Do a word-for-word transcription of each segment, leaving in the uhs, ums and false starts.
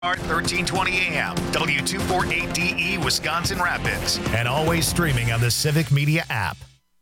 thirteen twenty A M, W two forty-eight D E, Wisconsin Rapids, and always streaming on the Civic Media app.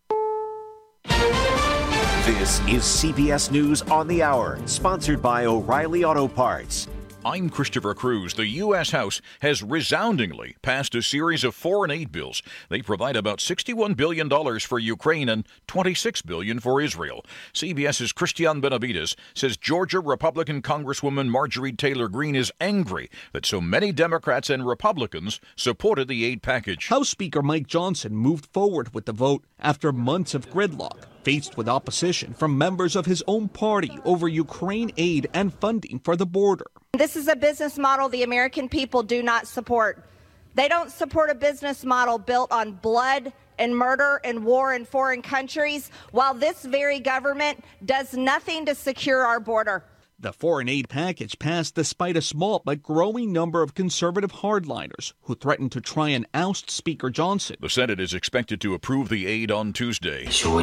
This is C B S News on the Hour, sponsored by O'Reilly Auto Parts. I'm Christopher Cruz. The U S. House has resoundingly passed a series of foreign aid bills. They provide about sixty-one billion dollars for Ukraine and twenty-six billion dollars for Israel. CBS's Christian Benavides says Georgia Republican Congresswoman Marjorie Taylor Greene is angry that so many Democrats and Republicans supported the aid package. House Speaker Mike Johnson moved forward with the vote after months of gridlock, faced with opposition from members of his own party over Ukraine aid and funding for the border. This is a business model the American people do not support. They don't support a business model built on blood and murder and war in foreign countries, while this very government does nothing to secure our border. The foreign aid package passed despite a small but growing number of conservative hardliners who threatened to try and oust Speaker Johnson. The Senate is expected to approve the aid on Tuesday.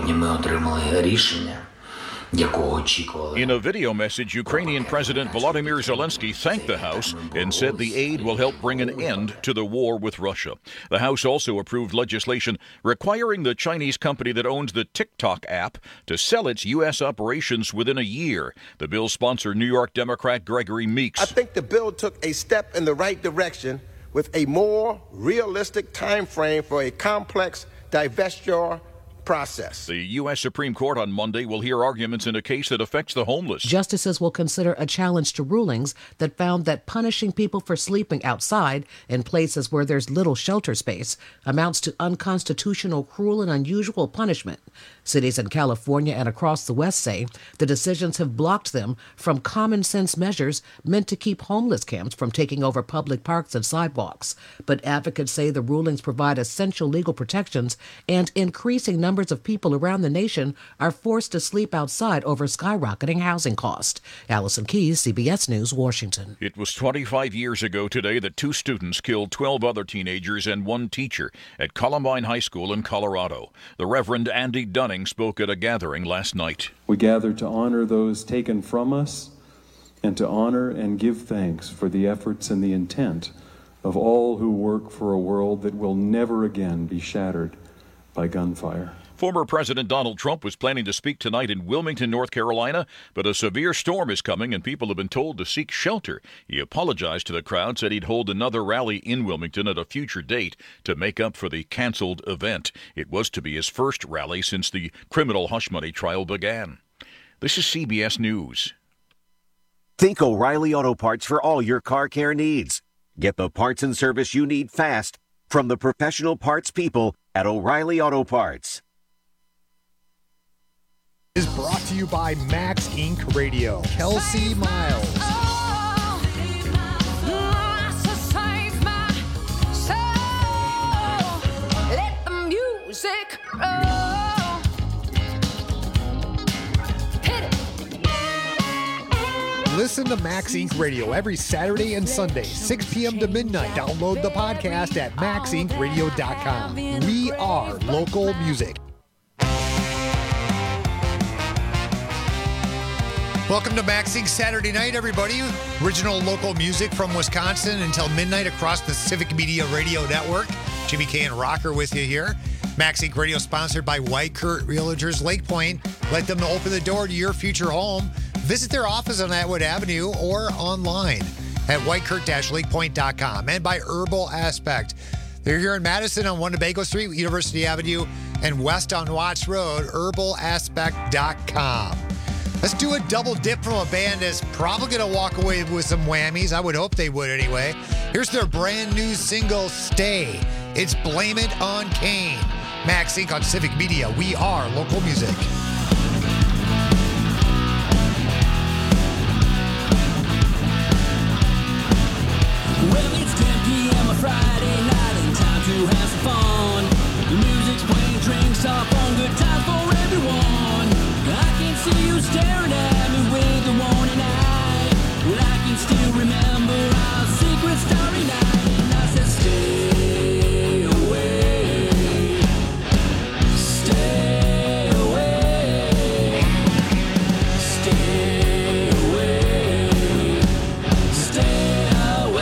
In a video message, Ukrainian President Volodymyr Zelensky thanked the House and said the aid will help bring an end to the war with Russia. The House also approved legislation requiring the Chinese company that owns the TikTok app to sell its U S operations within a year. The bill's sponsor, New York Democrat Gregory Meeks. I think the bill took a step in the right direction with a more realistic time frame for a complex divestiture process. The U S. Supreme Court on Monday will hear arguments in a case that affects the homeless. Justices will consider a challenge to rulings that found that punishing people for sleeping outside in places where there's little shelter space amounts to unconstitutional, cruel, and unusual punishment. Cities in California and across the West say the decisions have blocked them from common sense measures meant to keep homeless camps from taking over public parks and sidewalks. But advocates say the rulings provide essential legal protections, and increasing numbers of people around the nation are forced to sleep outside over skyrocketing housing costs. Allison Keyes, C B S News, Washington. It was twenty-five years ago today that two students killed twelve other teenagers and one teacher at Columbine High School in Colorado. The Reverend Andy Dunning spoke at a gathering last night. We gather to honor those taken from us and to honor and give thanks for the efforts and the intent of all who work for a world that will never again be shattered by gunfire. Former President Donald Trump was planning to speak tonight in Wilmington, North Carolina, but a severe storm is coming and people have been told to seek shelter. He apologized to the crowd, said he'd hold another rally in Wilmington at a future date to make up for the canceled event. It was to be his first rally since the criminal hush money trial began. This is C B S News. Think O'Reilly Auto Parts for all your car care needs. Get the parts and service you need fast from the professional parts people at O'Reilly Auto Parts. Is brought to you by Max Incorporated. Radio. Kelsey Miles. Let the music roll. Hit it. Listen to Max Incorporated. Radio every Saturday and Sunday, six p.m. to midnight. Download the podcast at max inc radio dot com. We are local music. Welcome to Max Inc Saturday night, everybody. Original local music from Wisconsin until midnight across the Civic Media Radio Network. Jimmy K and Rocker with you here. Max Inc Radio sponsored by White Kurt Realtors Lake Point. Let them open the door to your future home. Visit their office on Atwood Avenue or online at white kurt dash lake point dot com. And by Herbal Aspect. They're here in Madison on Winnebago Street, University Avenue, and west on Watts Road, herbal aspect dot com. Let's do a double dip from a band that's probably going to walk away with some whammies. I would hope they would anyway. Here's their brand new single, Stay. It's Blame It on Kane. Max Incorporated on Civic Media. We are local music. Well, it's ten p.m. on Friday night and time to have some fun. The music's playing, drinks up on, good times for everyone. I can see you staring at me with the warning eye. Well, I can still remember our secret starry night. And I said, stay away, stay away, stay away, stay away.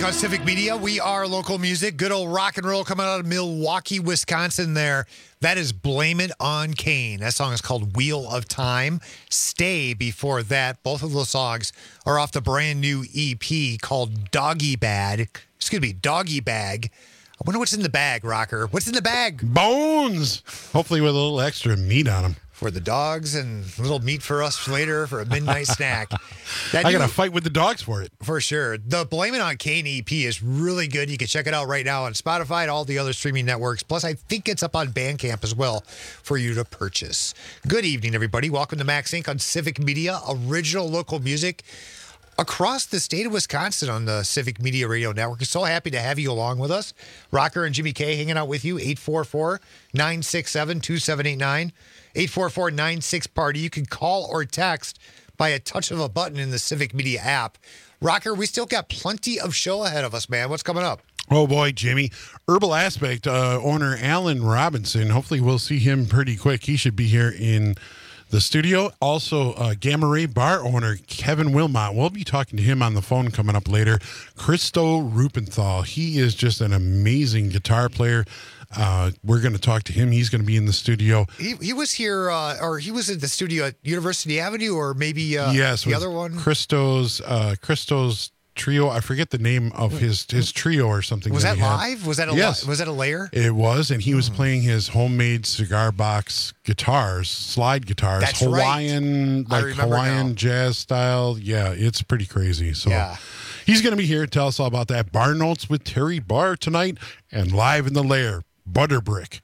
Sync on Civic Media. We are local music. Good old rock and roll coming out of Milwaukee, Wisconsin there. That is Blame It on Kane. That song is called Wheel of Time. Stay before that. Both of those songs are off the brand new E P called Doggy Bag. Excuse me, Doggy Bag. I wonder what's in the bag, Rocker. What's in the bag? Bones. Hopefully with a little extra meat on them. For the dogs and a little meat for us later for a midnight snack. That I got to new- fight with the dogs for it. For sure. The Blame It on Kane E P is really good. You can check it out right now on Spotify and all the other streaming networks. Plus, I think it's up on Bandcamp as well for you to purchase. Good evening, everybody. Welcome to Max Inc on Civic Media, original local music across the state of Wisconsin on the Civic Media Radio Network. So happy to have you along with us. Rocker and Jimmy K hanging out with you. eight four four, nine six seven, two seven eight nine. eight four four, nine six, party. You can call or text by a touch of a button in the Civic Media app. Rocker, we still got plenty of show ahead of us, man. What's coming up? Oh, boy, Jimmy. Herbal Aspect uh, owner Alan Robinson. Hopefully we'll see him pretty quick. He should be here in the studio. Also, uh, Gamma Ray bar owner Kevin Wilmot. We'll be talking to him on the phone coming up later. Christo Rupenthal. He is just an amazing guitar player. Uh, we're going to talk to him. He's going to be in the studio. He he was here, uh, or he was at the studio at University Avenue, or maybe uh, yes, the other one. Christo's uh, Christo's trio. I forget the name of his his trio or something. Was that, he had. live? Was that a yes. li- was that a layer? It was, and he was playing his homemade cigar box guitars, slide guitars, That's Hawaiian, right. I like remember Hawaiian now. jazz style. Yeah, it's pretty crazy. So Yeah. he's going to be here to tell us all about that. Bar Notes with Terry Barr tonight, and live in the lair, Butterbrick.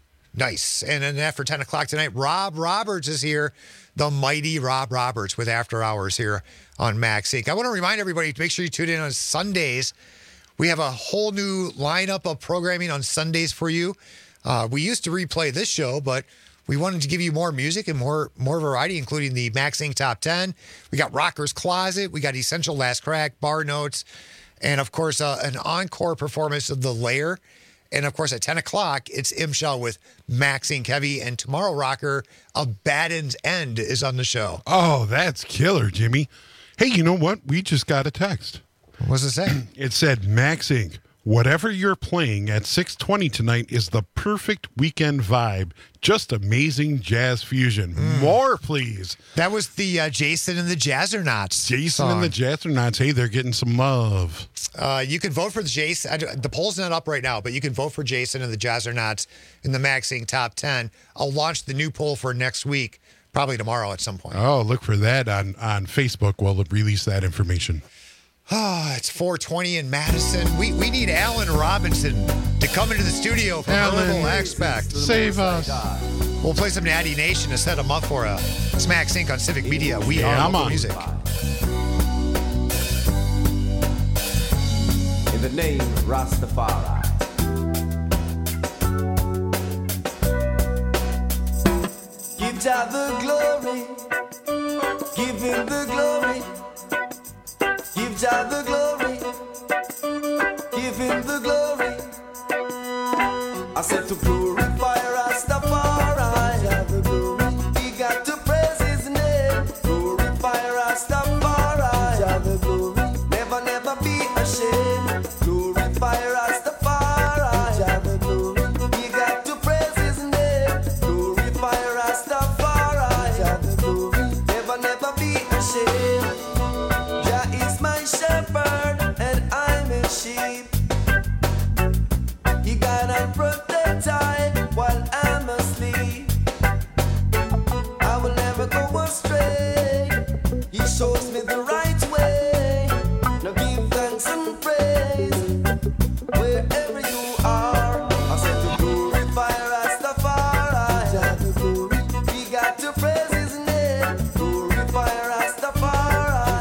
Nice. And then after ten o'clock tonight, Rob Roberts is here, the mighty Rob Roberts with After Hours here on Max Inc. I want to remind everybody to make sure you tune in on Sundays. We have a whole new lineup of programming on Sundays for you. Uh, we used to replay this show, but we wanted to give you more music and more more variety, including the Max Inc Top ten. We got Rocker's Closet. We got Essential Last Crack, Bar Notes, and, of course, uh, an encore performance of The Lair. And, of course, at ten o'clock, it's Imshell with Max Inc Heavy. And tomorrow, Rocker, A Baden's End is on the show. Oh, that's killer, Jimmy. Hey, you know what? We just got a text. What does it say? It said, Max Inc, whatever you're playing at six twenty tonight is the perfect weekend vibe. Just amazing jazz fusion. Mm. More, please. That was the uh, Jason and the Jazzernauts Jason song. and the Jazzernauts. Hey, they're getting some love. Uh, you can vote for the Jason. I don't- The poll's not up right now, but you can vote for Jason and the Jazzernauts in the Max Inc Top ten. I'll launch the new poll for next week, probably tomorrow at some point. Oh, look for that on, on Facebook. We'll release that information. Ah, it's four twenty in Madison. We we need Alan Robinson to come into the studio for Alan, Herbal Aspect. Save us. We'll play some Natty Nation to set them up for a Smack Sync on Civic Media. We Yeah, are I'm local on. music. In the name of Rastafari. Give Jah the glory. Give him the glory. Give Jah the glory. Give him the glory. I said to glorify Rastafari. Jah the glory. We got to praise his name. Glorify Rastafari. Jah the glory. Never, never be ashamed. Glorify Rastafari. Jah the glory. We got to praise his name. Glorify Rastafari. Jah the glory. Never, never be ashamed. Jah is my shepherd and I'm a sheep. He guide and protect I while I'm asleep. I will never go astray. He shows me the right way. Now give thanks and praise wherever you are. I said to glorify Rastafari. Jah the glory. We got to praise his name. Glorify Rastafari.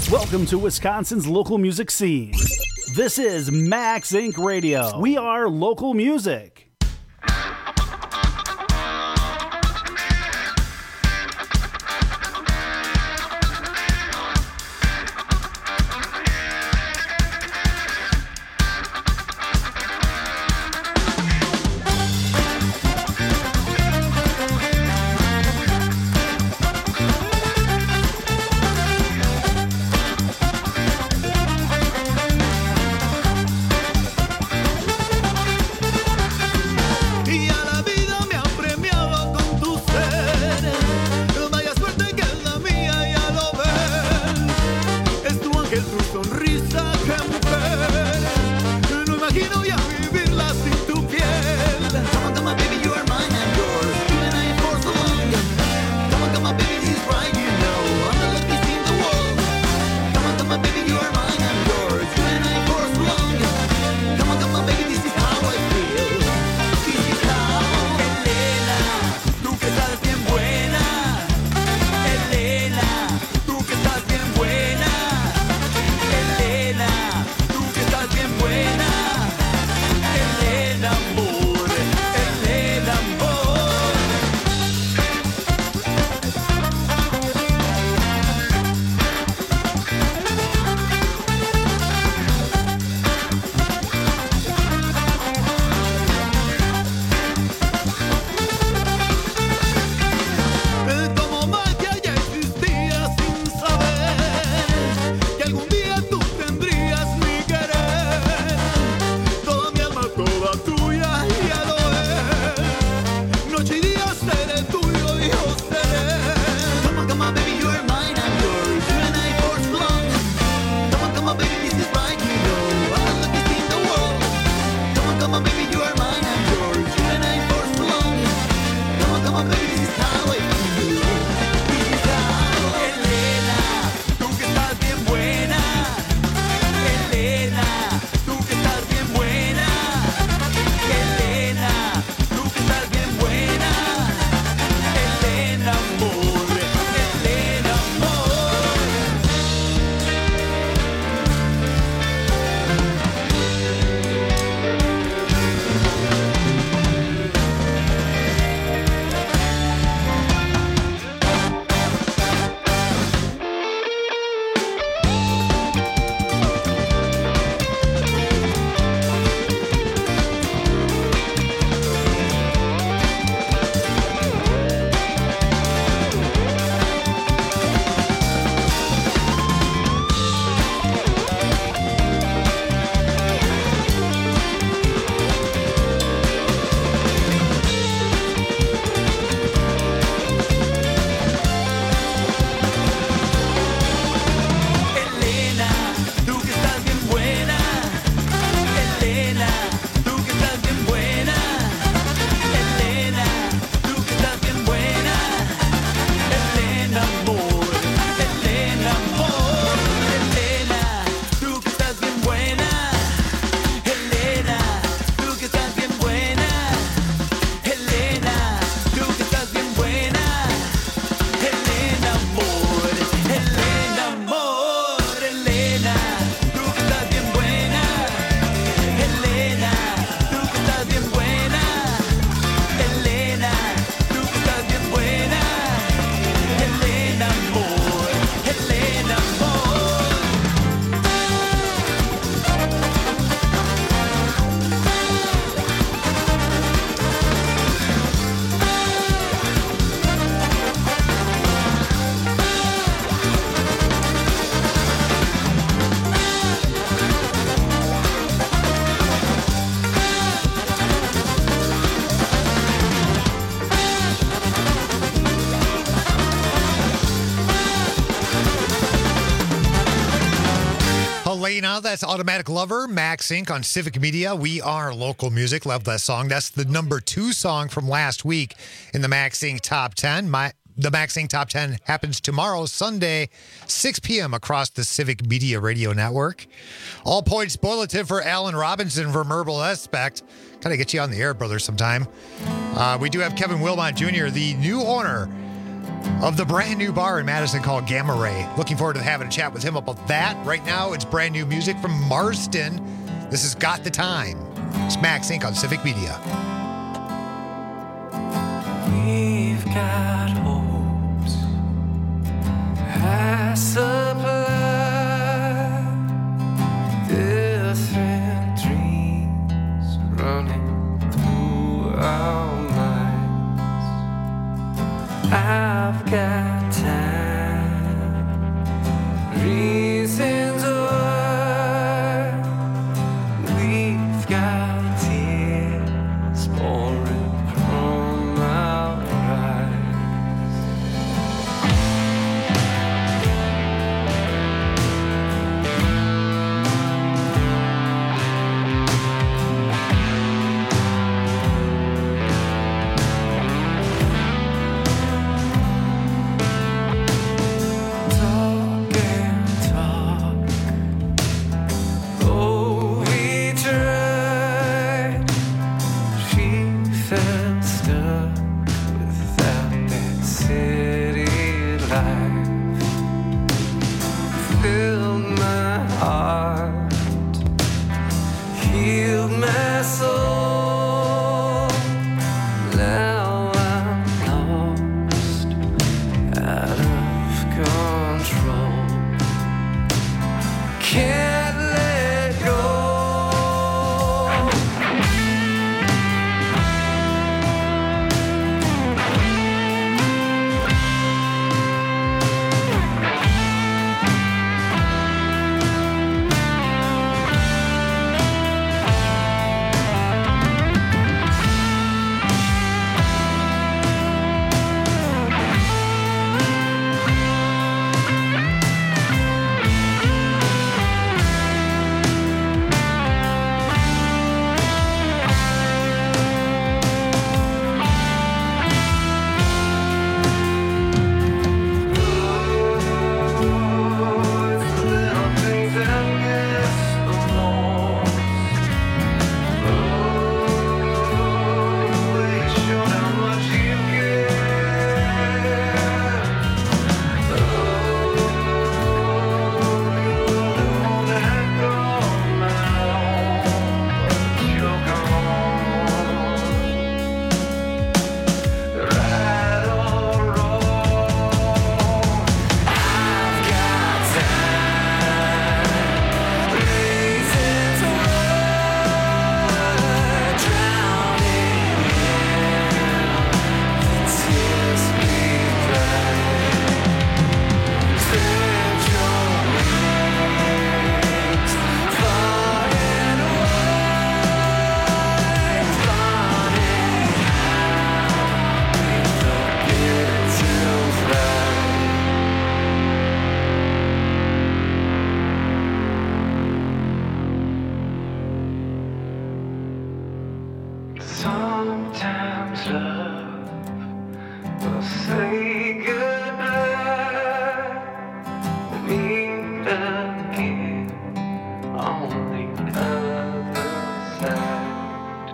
Welcome to Wisconsin's local music scene. This is Max Incorporated. Radio. We are local music. Helena, that's Automatic Lover, Max Incorporated on Civic Media. We are local music. Love that song. That's the number two song from last week in the Max Incorporated Top ten. My The Max Incorporated Top ten happens tomorrow, Sunday, six p.m. across the Civic Media Radio Network. All points spoilative for Alan Robinson from Herbal Aspect. Kind of get you on the air, brother, sometime. Uh, we do have Kevin Wilmot Junior, the new owner of the brand new bar in Madison called Gamma Ray. Looking forward to having a chat with him about that. Right now, it's brand new music from Marston. This has Got the Time. It's Max Incorporated on Civic Media. We've got hopes, high supply, different dreams running through our minds. I've got time, reasons why. We've got tears pouring from our eyes. Talk and talk, oh we tried. She felt stuck without that city life. Filled my heart, healed my soul. Now I'm lost, out of control. Can't let go. Sometimes love will say goodbye, meet again on the other side.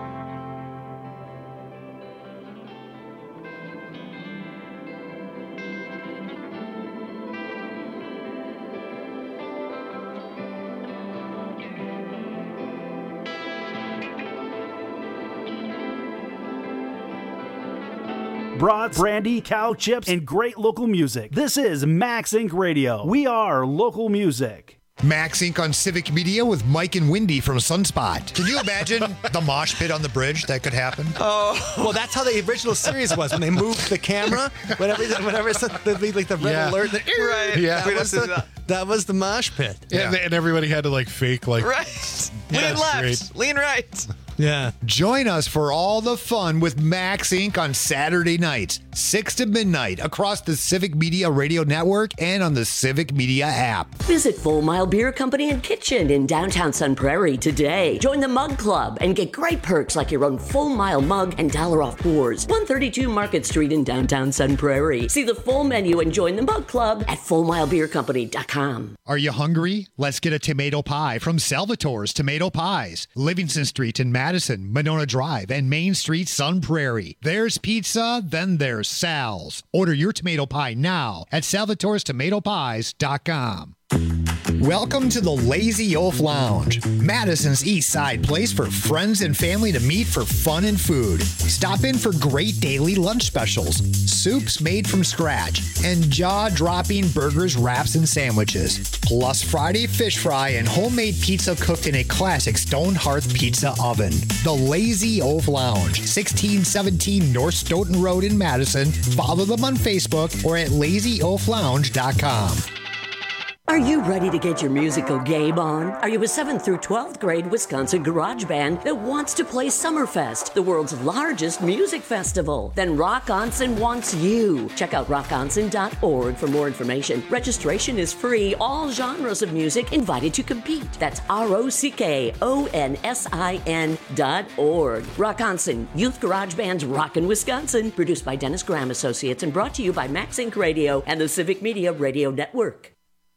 Brats, brandy, cow chips, and great local music. This is Max Incorporated Radio. We are local music. Max Incorporated on Civic Media with Mike and Wendy from Sunspot. Can you imagine the mosh pit on the bridge that could happen? Oh, well, that's how the original series was when they moved the camera. Whenever, whenever it's the, like the red Yeah. alert, the, Right. Yeah. that, was the, that was the mosh pit. Yeah. And, and everybody had to like fake like Right. Yeah, Lean that's left. great. Lean right. Yeah. Join us for all the fun with Max Incorporated on Saturday nights, six to midnight, across the Civic Media Radio Network and on the Civic Media app. Visit Full Mile Beer Company and Kitchen in downtown Sun Prairie today. Join the Mug Club and get great perks like your own Full Mile mug and dollar off pours. one thirty-two Market Street in downtown Sun Prairie. See the full menu and join the Mug Club at full mile beer company dot com. Are you hungry? Let's get a tomato pie from Salvatore's Tomato Pies, Livingston Street in Madison. Madison, Monona Drive, and Main Street, Sun Prairie. There's pizza, then there's Sal's. Order your tomato pie now at salvatores tomato pies dot com. Welcome to the Lazy Oaf Lounge, Madison's East Side place for friends and family to meet for fun and food. Stop in for great daily lunch specials, soups made from scratch, and jaw-dropping burgers, wraps, and sandwiches. Plus Friday fish fry and homemade pizza cooked in a classic stone hearth pizza oven. The Lazy Oaf Lounge, sixteen seventeen North Stoughton Road in Madison. Follow them on Facebook or at lazy oaf lounge dot com. Are you ready to get your musical game on? Are you a seventh through twelfth grade Wisconsin garage band that wants to play Summerfest, the world's largest music festival? Then Rock Onsen wants you. Check out rock onsen dot org for more information. Registration is free. All genres of music invited to compete. That's R O C K O N S I N dot org. Rock Onsen, Youth Garage Band's Rockin' Wisconsin. Produced by Dennis Graham Associates and brought to you by Max Inc Radio and the Civic Media Radio Network.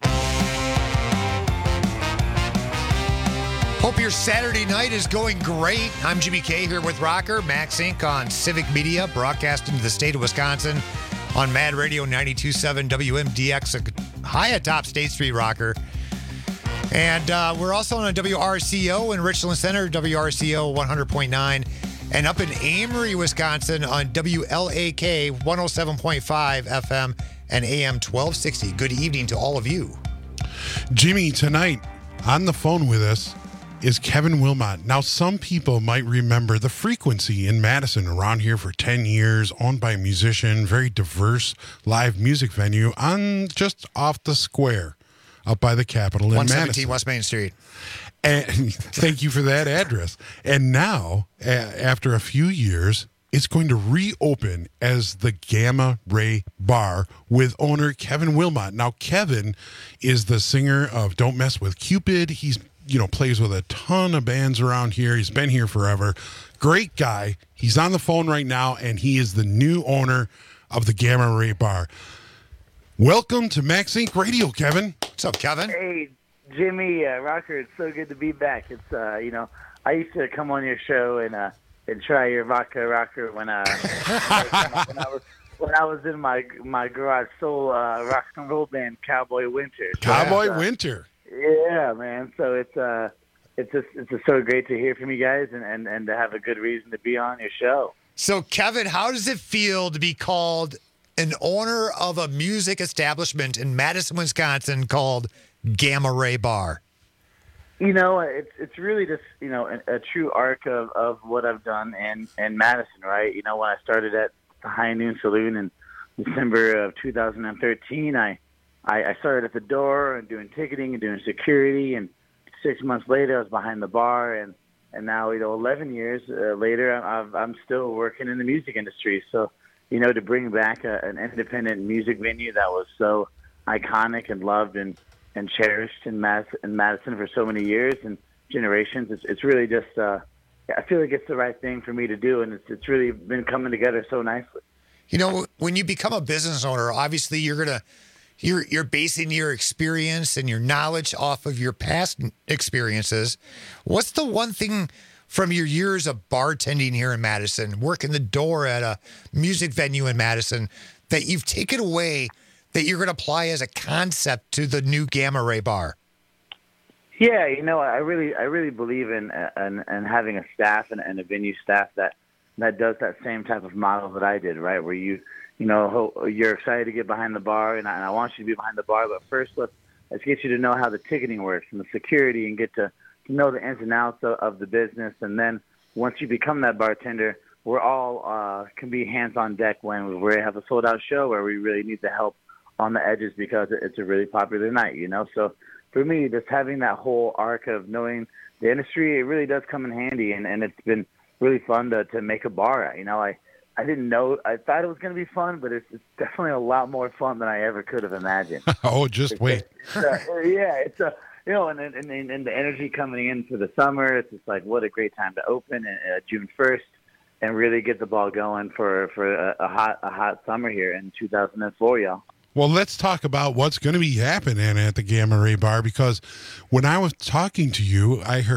Hope your Saturday night is going great. I'm Jimmy K here with Rocker, Max Incorporated on Civic Media, broadcasting to the state of Wisconsin on Mad Radio ninety-two point seven W M D X, high atop State Street, Rocker. And uh, we're also on a W R C O in Richland Center, W R C O one hundred point nine, and up in Amory, Wisconsin on W L A K one oh seven point five F M and A M twelve sixty. Good evening to all of you. Jimmy, tonight on the phone with us is Kevin Wilmot. Now, some people might remember the Frequency in Madison, around here for ten years, owned by a musician, very diverse live music venue on just off the square up by the Capitol in one Madison. one seven West Main Street. And thank you for that address. And now, a- after a few years, it's going to reopen as the Gamma Ray Bar with owner Kevin Wilmot. Now, Kevin is the singer of Don't Mess with Cupid. He's you know, plays with a ton of bands around here. He's been here forever. Great guy. He's on the phone right now, and he is the new owner of the Gamma Ray Bar. Welcome to Max Incorporated Radio, Kevin. What's up, Kevin? Hey, Jimmy, uh, Rocker, it's so good to be back. It's, uh, you know, I used to come on your show and uh, and try your vodka rocker when, uh, when I was when I was in my my garage soul uh, rock and roll band, Cowboy Winter. So Cowboy uh, Winter. Yeah, man. So it's uh, it's just it's just so great to hear from you guys and, and, and to have a good reason to be on your show. So, Kevin, how does it feel to be called an owner of a music establishment in Madison, Wisconsin called Gamma Ray Bar? You know, it's it's really just, you know, a, a true arc of, of what I've done in, in Madison, right? You know, when I started at the High Noon Saloon in December of two thousand thirteen, I I, I started at the door and doing ticketing and doing security, and six months later I was behind the bar, and, and now, you know, eleven years uh, later I've, I'm still working in the music industry. So, you know, to bring back a, an independent music venue that was so iconic and loved and, and cherished in Madison, in Madison for so many years and generations, it's, it's really just, uh, I feel like it's the right thing for me to do, and it's, it's really been coming together so nicely. You know, when you become a business owner, obviously you're going to You're you're basing your experience and your knowledge off of your past experiences. What's the one thing from your years of bartending here in Madison, working the door at a music venue in Madison, that you've taken away that you're going to apply as a concept to the new Gamma Ray Bar? Yeah, you know, I really I really believe in in, in having a staff and, and a venue staff that that does that same type of model that I did, right, where you. You know, you're excited to get behind the bar, and I, and I want you to be behind the bar. But first, let's let's get you to know how the ticketing works and the security, and get to, to know the ins and outs of, of the business. And then once you become that bartender, we're all uh, can be hands on deck when we have a sold out show where we really need the help on the edges because it's a really popular night. You know, so for me, just having that whole arc of knowing the industry, it really does come in handy, and, and it's been really fun to to make a bar. You know, I. I didn't know. I thought it was going to be fun, but it's, it's definitely a lot more fun than I ever could have imagined. Oh, just it's wait. A, it's a, yeah, it's a you know, and, and and the energy coming in for the summer. It's just like what a great time to open uh, June first and really get the ball going for for a, a hot a hot summer here in two thousand four, y'all. Well, let's talk about what's going to be happening at the Gamma Ray Bar, because when I was talking to you, I heard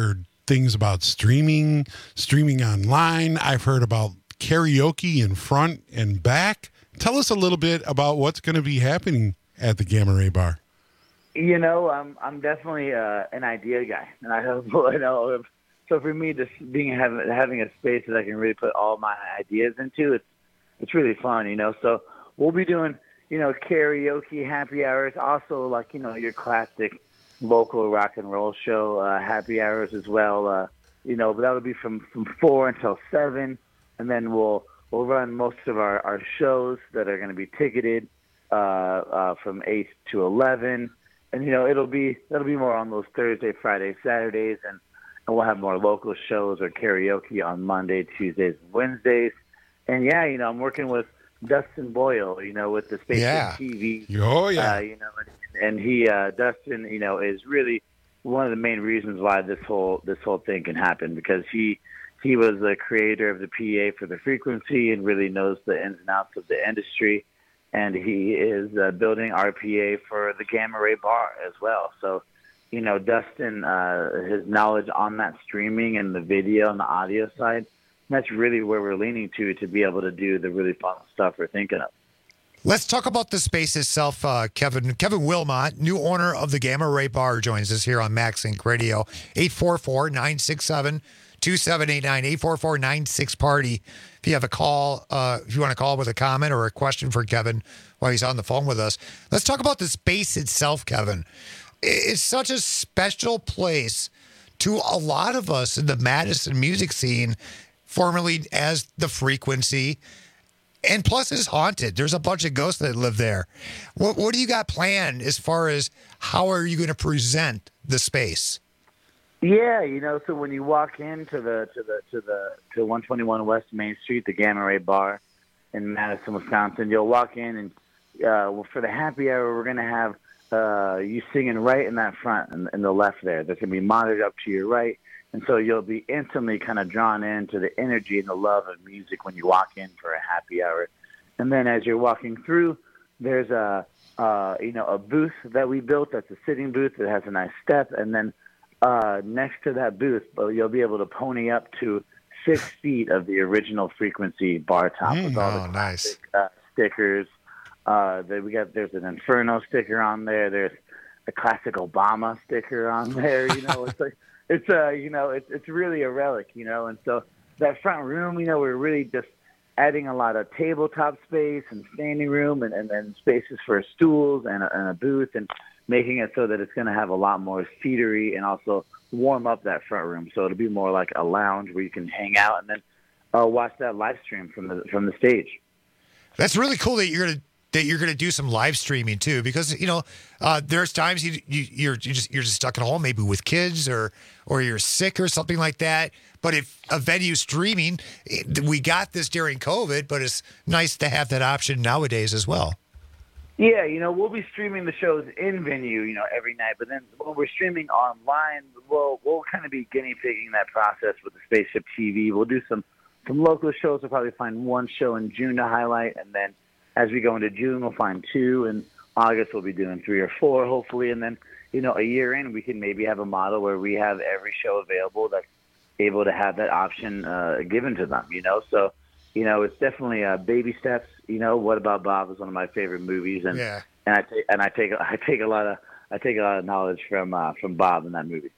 things about streaming, streaming online. I've heard about karaoke in front and back. Tell us a little bit about what's going to be happening at the Gamma Ray Bar. You know, I'm I'm definitely uh, an idea guy, and I hope you know. So for me, just being having having a space that I can really put all my ideas into, it's it's really fun. You know, so we'll be doing you know karaoke happy hours, also like you know your classic local rock and roll show uh, happy hours as well. Uh, you know, but that'll be from from four until seven, and then we'll we'll run most of our our shows that are going to be ticketed uh, uh, from eight to eleven. And, you know, it'll be it'll be more on those Thursday, Friday, Saturdays, and, and we'll have more local shows or karaoke on Monday, Tuesdays, and Wednesdays. And, yeah, you know, I'm working with Dustin Boyle, you know, with the Space Yeah. T V. Oh, yeah. Uh, you know, and, and he, uh, Dustin, you know, is really one of the main reasons why this whole this whole thing can happen, because he he was the creator of the P A for the frequency and really knows the ins and outs of the industry. And he is uh, building R P A for the Gamma Ray Bar as well. So, you know, Dustin, uh, his knowledge on that streaming and the video and the audio side, that's really where we're leaning to to be able to do the really fun stuff we're thinking of. Let's talk about the space itself, uh, Kevin. Kevin Wilmot, new owner of the Gamma Ray Bar, joins us here on Max Inc Radio. eight four four, nine six seven, two seven eight nine, eight four four, nine six party. If you have a call, uh, if you want to call with a comment or a question for Kevin while he's on the phone with us. Let's talk about the space itself, Kevin. It's such a special place to a lot of us in the Madison music scene, formerly as the Frequency. And plus, it's haunted. There's a bunch of ghosts that live there. What, what do you got planned as far as how are you going to present the space? Yeah, you know, so when you walk into the to the to the to one twenty-one West Main Street, the Gamma Ray Bar in Madison, Wisconsin, you'll walk in and uh, well, for the happy hour, we're gonna have uh, you singing right in that front in, in the left there. There's gonna be monitored up to your right, and so you'll be instantly kind of drawn into the energy and the love of music when you walk in for a happy hour. And then as you're walking through, there's a uh, you know a booth that we built that's a sitting booth that has a nice step, and then Uh, next to that booth, but you'll be able to pony up to six feet of the original Frequency bar top Mm, with all oh, the nice. classic, uh, stickers. Uh, that we got there's an Inferno sticker on there. There's a classic Obama sticker on there. You know, it's like it's uh, you know, it's it's really a relic. You know, and so that front room, you know, we're really just adding a lot of tabletop space and standing room and and, and spaces for stools and a, and a booth and making it so that it's going to have a lot more seatery and also warm up that front room. So it'll be more like a lounge where you can hang out and then uh, watch that live stream from the from the stage. That's really cool that you're gonna that you're gonna do some live streaming too, because you know uh, there's times you, you you're you just you're just stuck at home, maybe with kids or or you're sick or something like that. But if a venue streaming, it, we got this during COVID, but it's nice to have that option nowadays as well. Yeah, you know, we'll be streaming the shows in venue, you know, every night. But then when we're streaming online, we'll we'll kind of be guinea pigging that process with the Spaceship T V. We'll do some some local shows. We'll probably find one show in June to highlight, and then as we go into June, we'll find two. And August, we'll be doing three or four, hopefully. And then, you know, a year in, we can maybe have a model where we have every show available that's able to have that option uh, given to them. You know, so. You know, it's definitely uh, baby steps. You know, What About Bob is one of my favorite movies, and yeah. and I take and I take I take a lot of I take a lot of knowledge from uh, from Bob in that movie.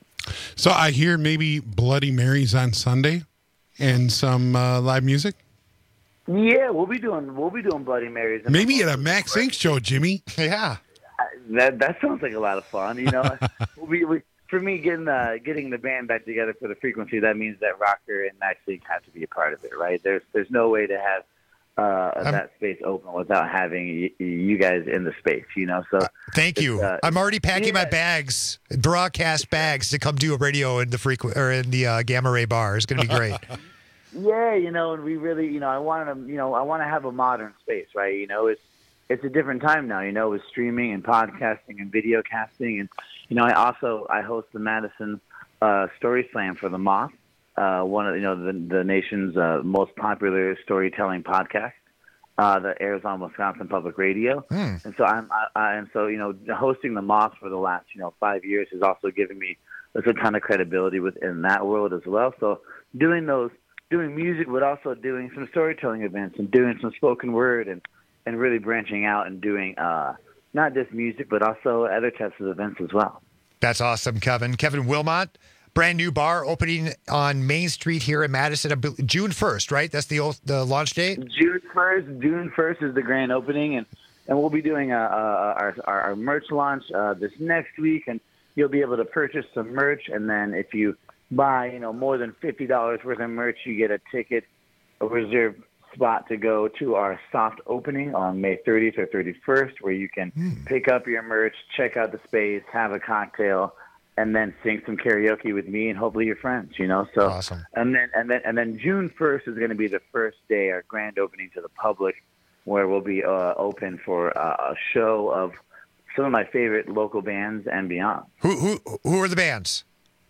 So I hear maybe Bloody Marys on Sunday, and some uh, live music. Yeah, we'll be doing we'll be doing Bloody Marys. Maybe at a Max Inc show, Jimmy. Yeah, that that sounds like a lot of fun. You know, we'll be, we, for me, getting uh, getting the band back together for the Frequency, that means that Rocker and Max Inc have to be a part of it, right? There's there's no way to have uh, that space open without having y- you guys in the space, you know. So thank you. Uh, I'm already packing yeah. my bags, broadcast bags, to come do a radio in the frequent or in the uh, Gamma Ray Bar. It's going to be great. Yeah, you know, and we really, you know, I wanted to, you know, I want to have a modern space, right? You know, it's it's a different time now, you know, with streaming and podcasting and video casting, and you know, I also I host the Madison uh, Story Slam for the Moth, uh, one of you know the the nation's uh, most popular storytelling podcast uh, that airs on Wisconsin Public Radio, mm. and so I'm I, I, and so you know hosting the Moth for the last you know five years has also given me there's a ton of credibility within that world as well. So doing those, doing music, but also doing some storytelling events and doing some spoken word and, and really branching out and doing uh, not just music, but also other types of events as well. That's awesome, Kevin. Kevin Wilmot, brand new bar opening on Main Street here in Madison, June first, right? That's the the launch date? June first. June first is the grand opening, and, and we'll be doing a, a, our, our our merch launch uh, this next week, and you'll be able to purchase some merch, and then if you buy, you know, more than fifty dollars worth of merch, you get a ticket, a reserved spot to go to our soft opening on May thirtieth or thirty-first, where you can mm. pick up your merch, check out the space, have a cocktail, and then sing some karaoke with me and hopefully your friends, you know. So awesome. And then and then and then June first is going to be the first day, our grand opening to the public, where we'll be uh, open for uh, a show of some of my favorite local bands and beyond. Who who who are the bands?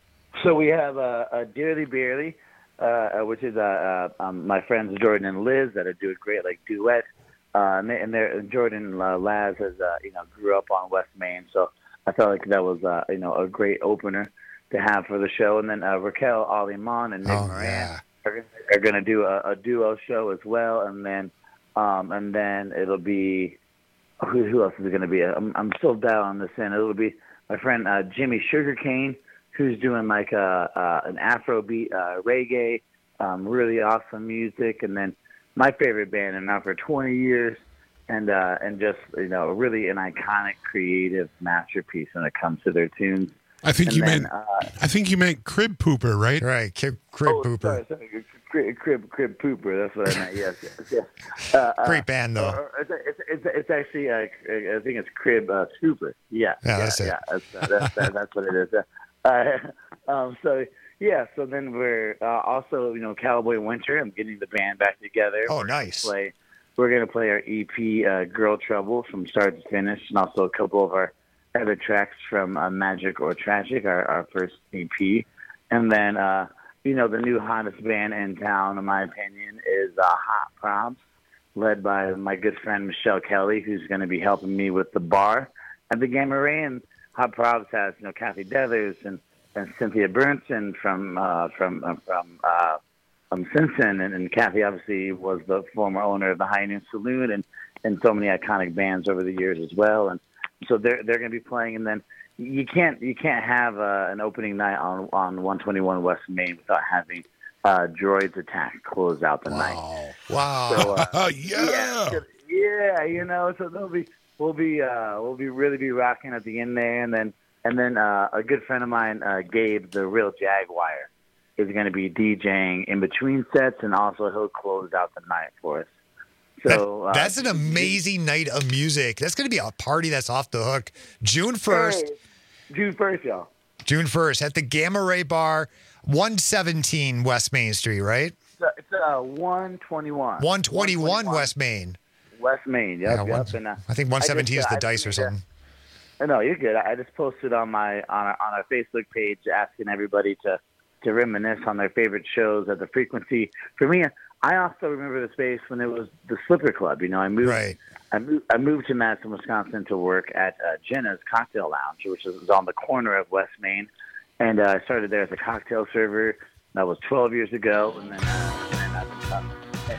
So we have uh, uh, Dearly Barely, uh, which is uh, uh, um, my friends Jordan and Liz that are doing great like duet. Uh, and, they, and they're, Jordan uh, Laz has uh, you know grew up on West Main, so I felt like that was uh, you know a great opener to have for the show. And then uh, Raquel Aliman and Nick oh, Moran yeah. are, are going to do a, a duo show as well. And then um, and then it'll be who, who else is it going to be? I'm, I'm still dialing this in. It'll be my friend uh, Jimmy Sugarcane, who's doing like a, uh, an Afrobeat uh, reggae, um, really awesome music. And then my favorite band, and now for twenty years, and uh, and just, you know, really an iconic creative masterpiece when it comes to their tunes. I think and you then, meant uh, I think you meant Crib Pooper, right? Right, Crib, crib oh, Pooper. Sorry, sorry. Crib, crib, crib Pooper. That's what I meant. Yes, yes, yes. Uh, Great band, though. Uh, it's, it's, it's, it's actually, uh, I think it's Crib uh, Trooper. Yeah, yeah, yeah, that's it. Yeah, that's, uh, that's, that, that's what it is. Uh, um, so yeah, so then we're uh, also, you know, Cowboy Winter. I'm getting the band back together. Oh, we're nice. Gonna play, we're going to play our E P, uh, Girl Trouble, from start to finish, and also a couple of our other tracks from uh, Magic or Tragic, our, our first E P. And then, uh, you know, the new hottest band in town, in my opinion, is uh, Hot Probs, led by my good friend Michelle Kelly, who's going to be helping me with the bar at the Gamma Ray. And Hot Probs has, you know, Kathy Deathers and, and Cynthia Burnson from uh, from uh, from uh, from Simpson, and, and Kathy obviously was the former owner of the High Noon Saloon, and, and so many iconic bands over the years as well. And so they're they're going to be playing, and then you can't you can't have uh, an opening night on on one twenty-one West Main without having uh, Droids Attack close out the wow. night. Wow! So, uh, yeah, yeah, yeah, you know, so they'll be we'll be uh, we'll be really be rocking at the end there, and then and then uh, a good friend of mine, uh, Gabe, the Real Jaguar, is going to be DJing in between sets, and also he'll close out the night for us. So that, that's uh, an amazing night of music. That's going to be a party that's off the hook. June first. Hey, June first, y'all. June first at the Gamma Ray Bar, one seventeen West Main Street, right? It's, uh, it's uh, one twenty-one. one twenty-one West Main. West Main, yep, Yeah, yep. one, And, uh, I think one seventeen I is just, the uh, dice I or just, uh, something. No, you're good. I just posted on my on our, on our Facebook page asking everybody to, to reminisce on their favorite shows at the Frequency. For me, I also remember the space when it was the Slipper Club. You know, I moved, right. I moved, I moved to Madison, Wisconsin to work at uh, Jenna's Cocktail Lounge, which is on the corner of West Main, and uh, I started there as a cocktail server. That was twelve years ago, and then. Uh, and then I, uh,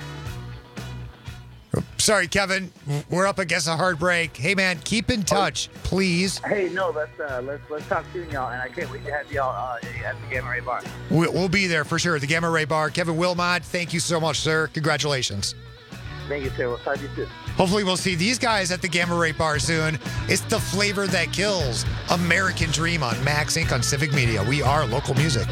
Sorry, Kevin. We're up against a hard break. Hey, man, keep in touch, please. Hey, no, let's uh, let's let's talk soon, y'all, and I can't wait to have y'all uh, at the Gamma Ray Bar. We'll, we'll be there for sure. The Gamma Ray Bar. Kevin Wilmot, thank you so much, sir. Congratulations. Thank you, sir. We'll talk to you soon. Hopefully, we'll see these guys at the Gamma Ray Bar soon. It's the flavor that kills. American Dream on Max Incorporated on Civic Media. We are local music.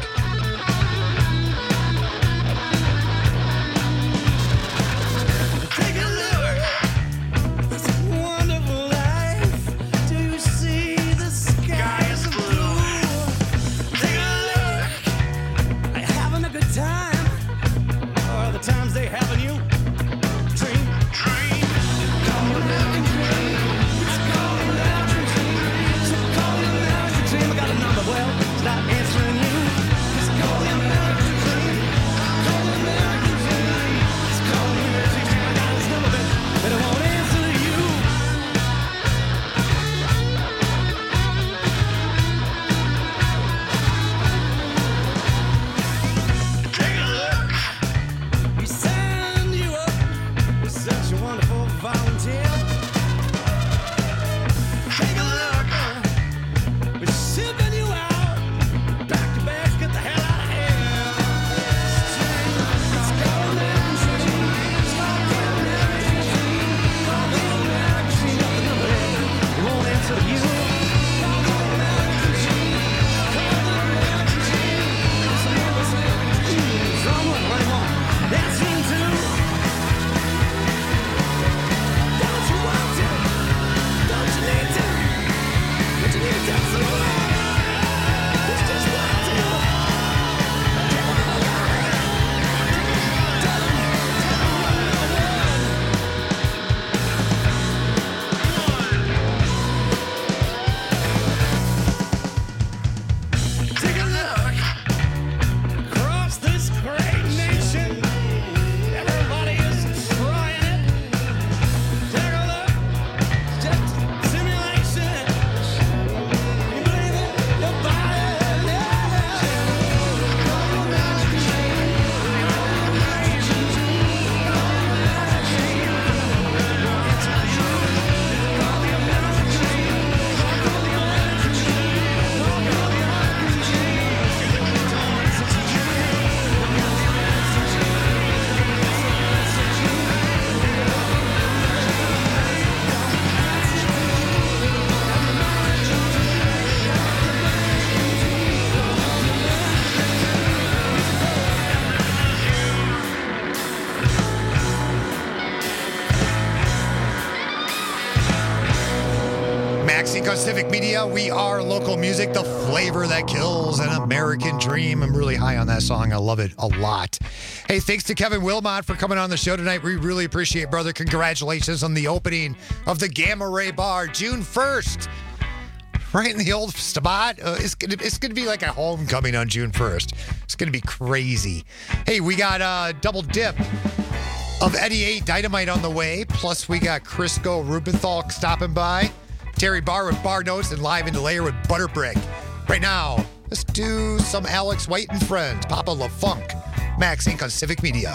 Maxine on Civic Media. We are local music, the flavor that kills an American dream. I'm really high on that song. I love it a lot. Hey, thanks to Kevin Wilmot for coming on the show tonight. We really appreciate it, brother. Congratulations on the opening of the Gamma Ray Bar, June first. Right in the old spot. Uh, it's gonna it's gonna be like a homecoming on June first. It's gonna be crazy. Hey, we got a uh, double dip of Eddie eight Dynamite on the way. Plus, we got Crisco Rubenthal stopping by. Terry Barr with Bar Notes and Live in the Layer with Butterbrick. Right now, let's do some Alex White and Friends. Papa La Funk. Max Inc on Civic Media.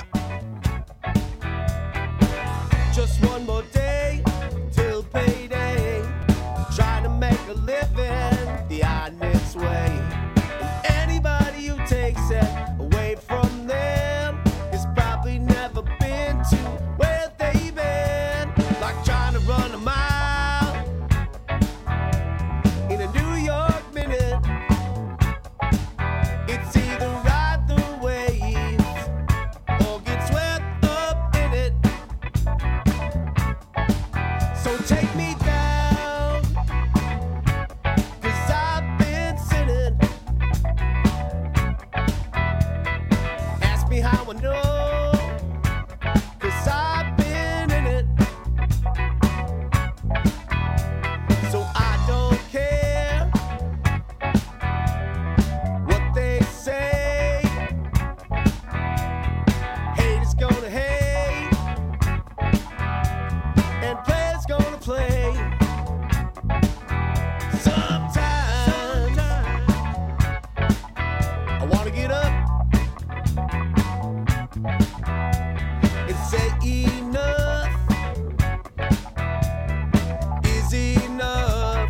Just one more day till payday. Trying to make a living the honest way. And anybody who takes it away from them has probably never been to where they've been. Like trying to run a mile in a New York minute. It's either ride the waves or get swept up in it. So take me down, 'cause I've been sinning. Ask me how I know, 'cause I've been in it. So I don't care what they say. Hate is gonna hate, and players gonna play. Sometimes I wanna get up and say enough is enough.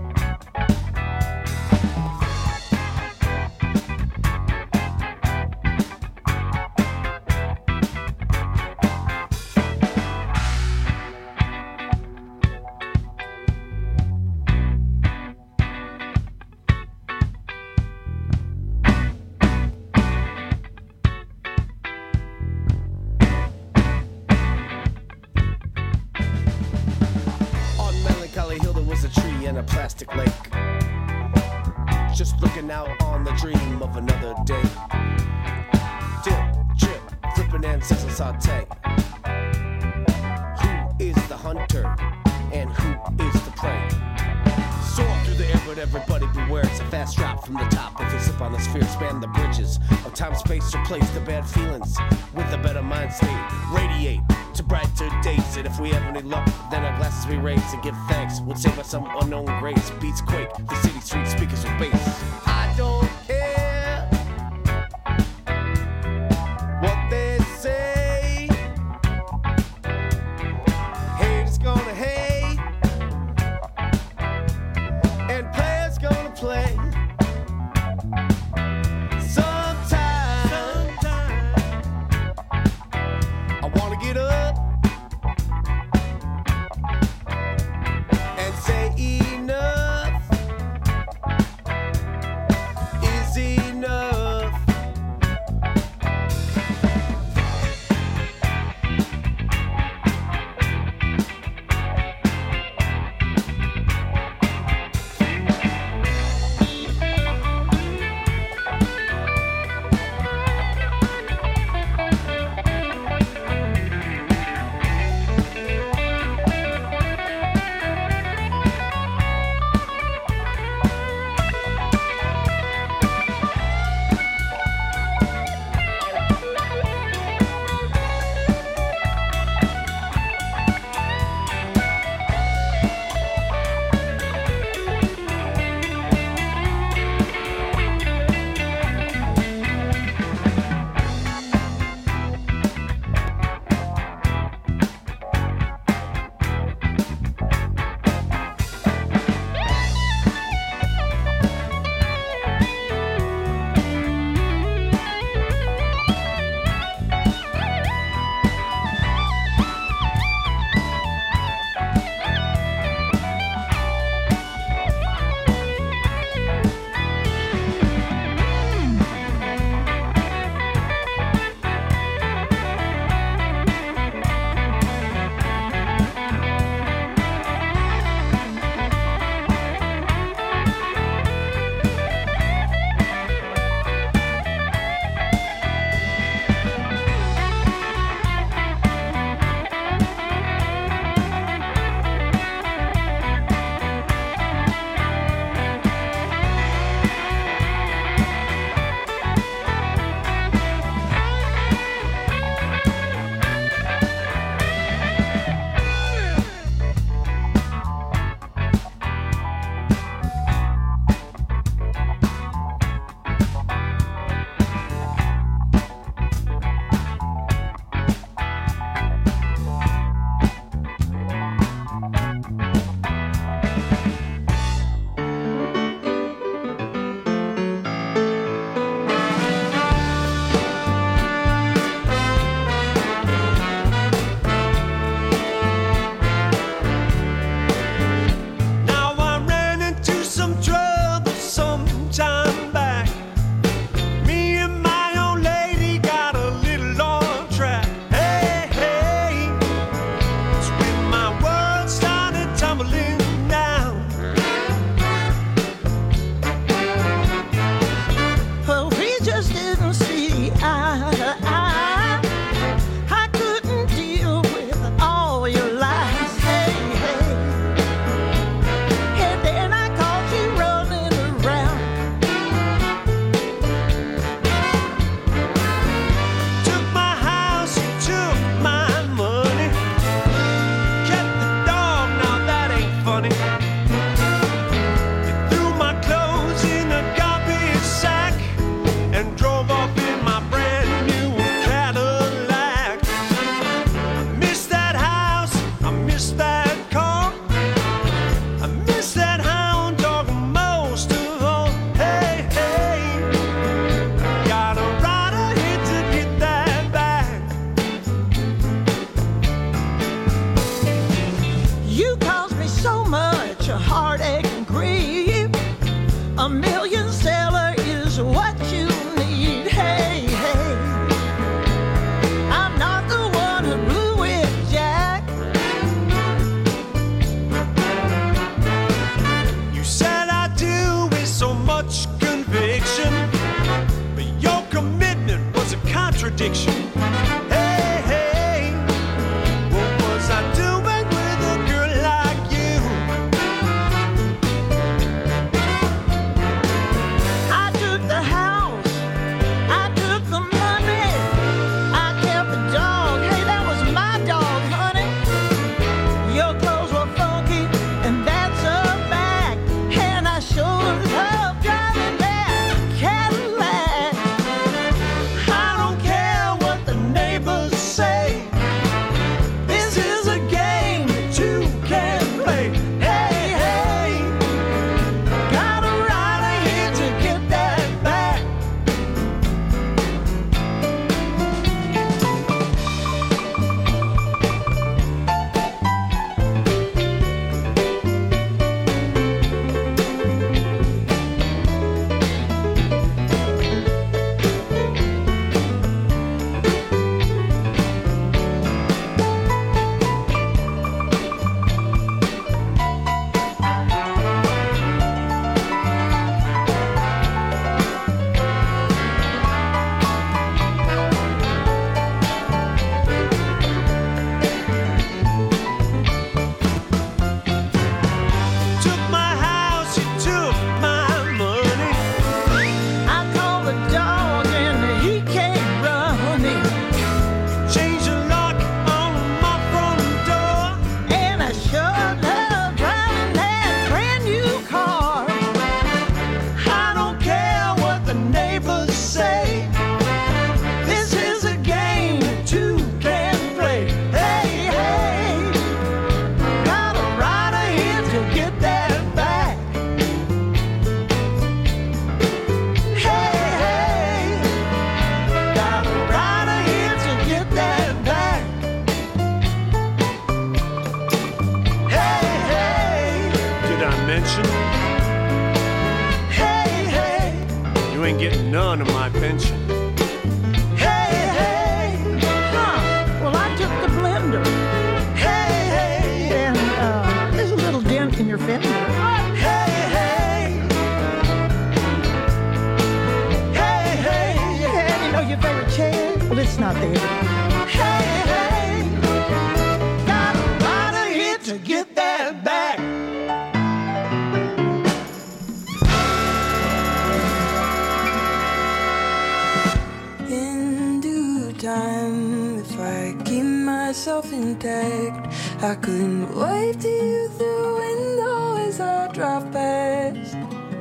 On Melancholy Hill there was a tree and a plastic lake. Just looking out on the dream of another day. Dip, chip, flipping and sizzle saute. Who is the hunter and who is the prey? Soar through the air but everybody beware. It's a fast drop from the top. If you slip on the sphere, span the bridges of time, space, replace the bad feelings with a better mind state. Radiate to brighter days, and if we have any luck, then our glasses we raise and give thanks. We'll save us some unknown grace. Beats quake, the city street speakers with bass. I don't care what they say. Hate is gonna hate, and players gonna play. Sometimes I wanna get up and say enough is so much heartache and grief. A million sailor is what you need. Hey, hey, I'm not the one who blew it, Jack. You said I do with so much conviction, but your commitment was a contradiction. Hey, hey, what was I doing with a girl like you? I took the house, I took the money, I kept the dog. Hey, that was my dog, honey. Your clothes were funky, and that's a fact. And I sure love driving that Cadillac. I don't care what the neighbors say. This is a game that you can play. Hey, hey, got a rider here to get that back. Took my house, you took my money. I called the dog and he came running. Changed the lock on my front door. And I sure love driving that brand new car. I don't care what the neighbors say. This is a game that you can play. Hey, hey, got a rider here to get that back. Hey, hey, got a rider here to get that back. Hey, hey, Did I mention hey, hey, you ain't getting none of my pension? hey, hey. Huh, well, I took the blender. Hey, hey, and uh, there's a little dent in your fender. Hey, hey, hey, hey, yeah, you know your favorite chair? Well, it's not there. Hey, hey, got a rider here to get that back. In due time, if I keep myself intact, I couldn't wave to you through the window as I drive past.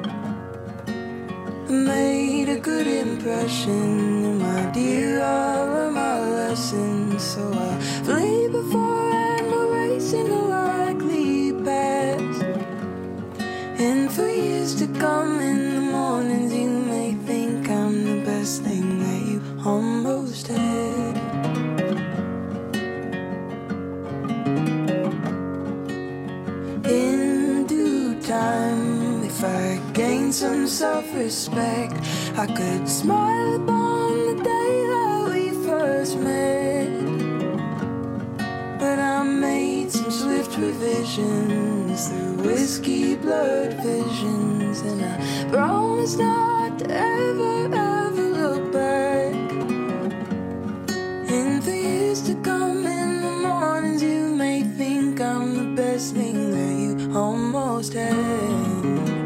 I made a good impression, and my dear, I learned my lesson. So I flee before I'm erasing a likely past. And for years to come, in the mornings, you may think I'm the best thing that you almost had. In due time, if I gain some self-respect, I could smile upon the day that we first met. But I made some swift revisions through whiskey blurred visions, and I promise not to ever, ever look back. In the years to come, in the mornings, you may think I'm the best thing that you almost had.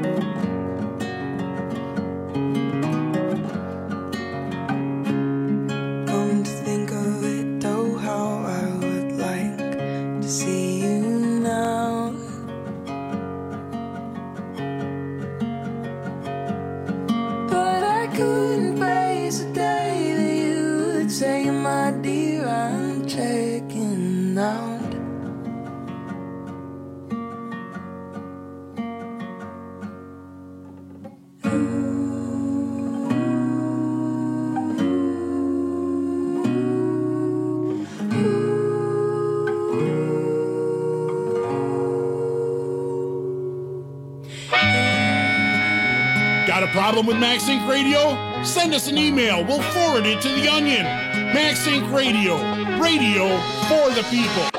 Come to think of it, oh, how I would like to see you now. But I couldn't face a day that you would say, my dear, I'm checking out. Got a problem with MaxInc Radio? Send us an email. We'll forward it to The Onion. MaxInc Radio. Radio for the people.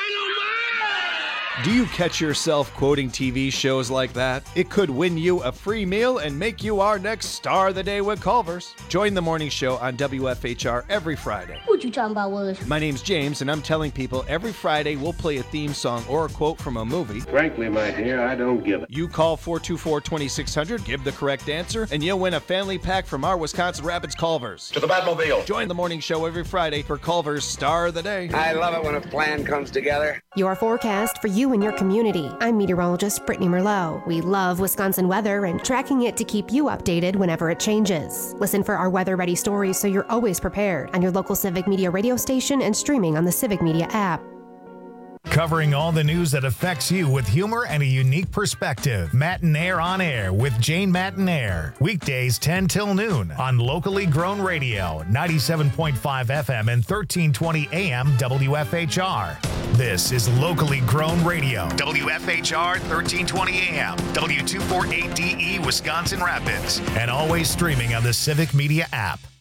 Do you catch yourself quoting T V shows like that? It could win you a free meal and make you our next star of the day with Culver's. Join the morning show on W F H R every Friday. What you talking about, Willis? My name's James, and I'm telling people every Friday we'll play a theme song or a quote from a movie. Frankly, my dear, I don't give it. You call four two four, two six zero zero, give the correct answer, and you'll win a family pack from our Wisconsin Rapids Culver's. To the Batmobile. Join the morning show every Friday for Culver's Star of the Day. I love it when a plan comes together. Your forecast for you and your community. I'm meteorologist Brittany Merlot. We love Wisconsin weather and tracking it to keep you updated whenever it changes. Listen for our weather-ready stories so you're always prepared on your local Civic Media radio station and streaming on the Civic Media app. Covering all the news that affects you with humor and a unique perspective. Matinaire on Air with Jane Matinaire. Weekdays ten till noon on locally grown radio, ninety-seven point five F M and thirteen twenty A M W F H R. This is locally grown radio. W F H R thirteen twenty A M, W two forty-eight D E Wisconsin Rapids, and always streaming on the Civic Media app.